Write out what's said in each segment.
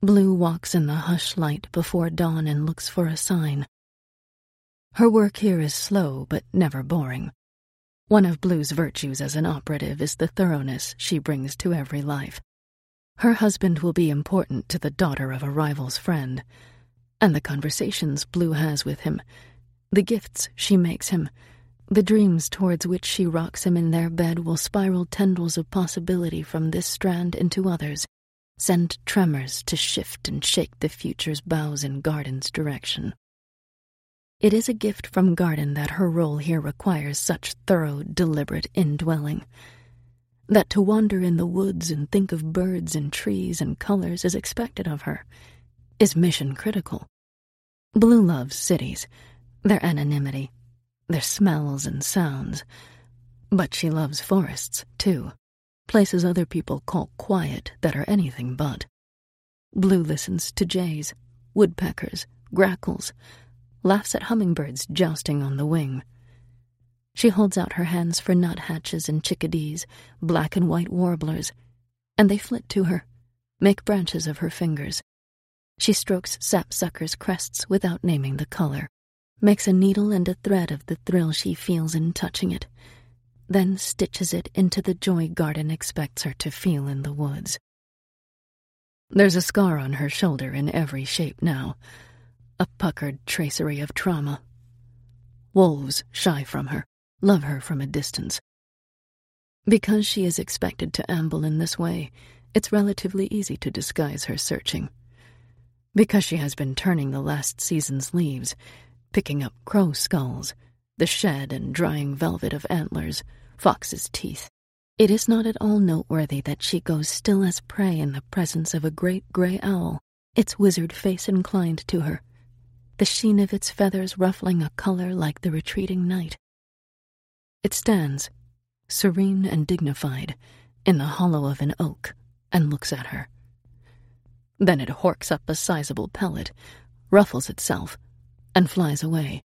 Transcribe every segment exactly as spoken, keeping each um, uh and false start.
Blue walks in the hush light before dawn and looks for a sign. Her work here is slow but never boring. One of Blue's virtues as an operative is the thoroughness she brings to every life. Her husband will be important to the daughter of a rival's friend, and the conversations Blue has with him, the gifts she makes him, the dreams towards which she rocks him in their bed will spiral tendrils of possibility from this strand into others, send tremors to shift and shake the future's boughs in Garden's direction. It is a gift from Garden that her role here requires such thorough, deliberate indwelling, that to wander in the woods and think of birds and trees and colors is expected of her, is mission critical. Blue loves cities, their anonymity, their smells and sounds, but she loves forests, too, places other people call quiet that are anything but. Blue listens to jays, woodpeckers, grackles, laughs at hummingbirds jousting on the wing. She holds out her hands for nuthatches and chickadees, black and white warblers, and they flit to her, make branches of her fingers. She strokes sapsuckers' crests without naming the color, makes a needle and a thread of the thrill she feels in touching it, then stitches it into the joy Garden expects her to feel in the woods. There's a scar on her shoulder in every shape now, a puckered tracery of trauma. Wolves shy from her, love her from a distance. Because she is expected to amble in this way, it's relatively easy to disguise her searching. Because she has been turning the last season's leaves, picking up crow skulls, the shed and drying velvet of antlers, fox's teeth, it is not at all noteworthy that she goes still as prey in the presence of a great gray owl, its wizard face inclined to her, the sheen of its feathers ruffling a color like the retreating night. It stands, serene and dignified, in the hollow of an oak, and looks at her. Then it horks up a sizable pellet, ruffles itself, and flies away.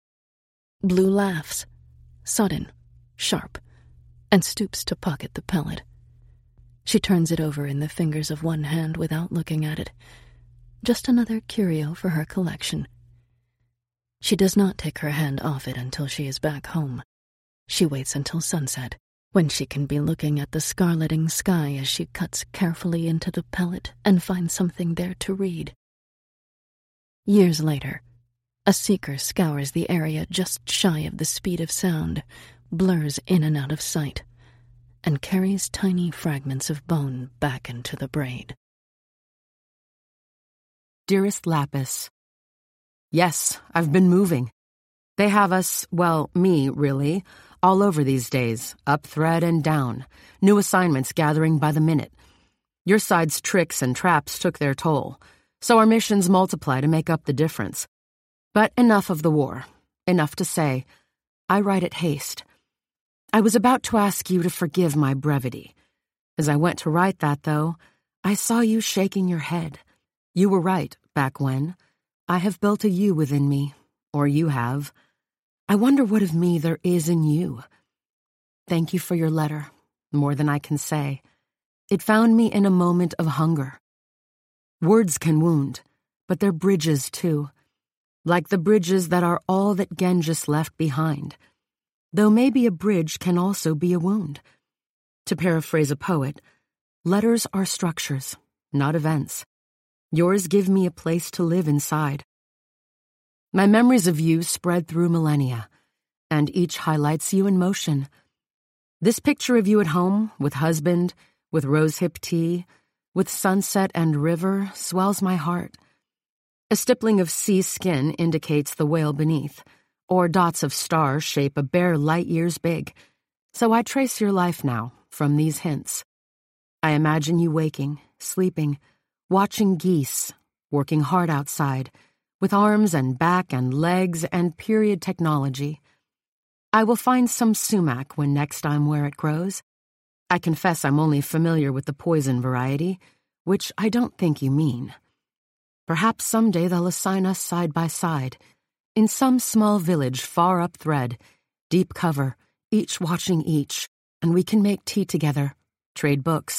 Blue laughs, sudden, sharp, and stoops to pocket the pellet. She turns it over in the fingers of one hand without looking at it. Just another curio for her collection. She does not take her hand off it until she is back home. She waits until sunset, when she can be looking at the scarleting sky as she cuts carefully into the pellet and finds something there to read. Years later, a seeker scours the area just shy of the speed of sound, blurs in and out of sight, and carries tiny fragments of bone back into the braid. Dearest Lapis, yes, I've been moving. They have us, well, me, really, all over these days, up thread and down, new assignments gathering by the minute. Your side's tricks and traps took their toll, so our missions multiply to make up the difference. But enough of the war, enough to say, I write at haste. I was about to ask you to forgive my brevity. As I went to write that, though, I saw you shaking your head. You were right, back when. I have built a you within me, or you have. I wonder what of me there is in you. Thank you for your letter, more than I can say. It found me in a moment of hunger. Words can wound, but they're bridges, too. Like the bridges that are all that Genghis left behind. Though maybe a bridge can also be a wound. To paraphrase a poet, letters are structures, not events. Yours give me a place to live inside. My memories of you spread through millennia, and each highlights you in motion. This picture of you at home, with husband, with rosehip tea, with sunset and river, swells my heart. A stippling of sea skin indicates the whale beneath, or dots of stars shape a bear light years big. So I trace your life now from these hints. I imagine you waking, sleeping, watching geese, working hard outside, with arms and back and legs and period technology. I will find some sumac when next I'm where it grows. I confess I'm only familiar with the poison variety, which I don't think you mean. Perhaps someday they'll assign us side by side, in some small village far up thread, deep cover, each watching each, and we can make tea together, trade books,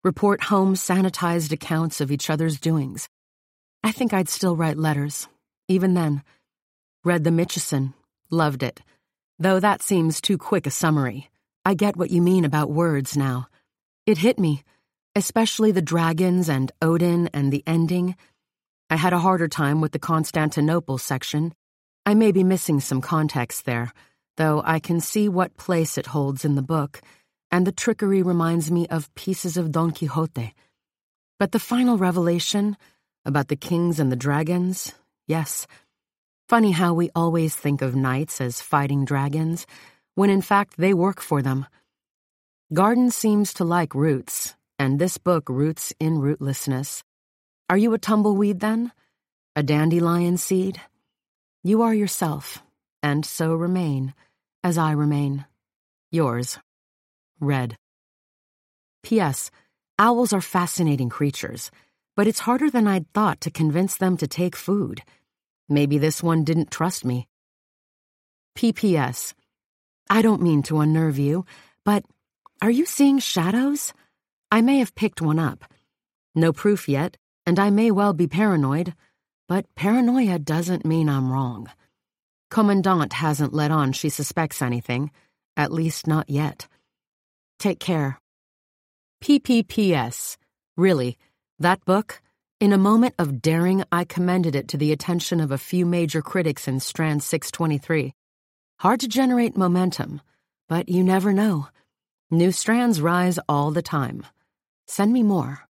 report home sanitized accounts of each other's doings. I think I'd still write letters, even then. Read the Mitchison, loved it. Though that seems too quick a summary. I get what you mean about words now. It hit me, especially the dragons and Odin and the ending. I had a harder time with the Constantinople section. I may be missing some context there, though I can see what place it holds in the book, and the trickery reminds me of pieces of Don Quixote. But the final revelation about the kings and the dragons, yes. Funny how we always think of knights as fighting dragons, when in fact they work for them. Garden seems to like roots, and this book roots in rootlessness. Are you a tumbleweed, then? A dandelion seed? You are yourself, and so remain, as I remain. Yours, Red. P S. Owls are fascinating creatures, but it's harder than I'd thought to convince them to take food. Maybe this one didn't trust me. P P S. I don't mean to unnerve you, but are you seeing shadows? I may have picked one up. No proof yet, and I may well be paranoid, but paranoia doesn't mean I'm wrong. Commandant hasn't let on she suspects anything, at least not yet. Take care. P P P S. Really, that book? In a moment of daring, I commended it to the attention of a few major critics in Strand six twenty-three. Hard to generate momentum, but you never know. New strands rise all the time. Send me more.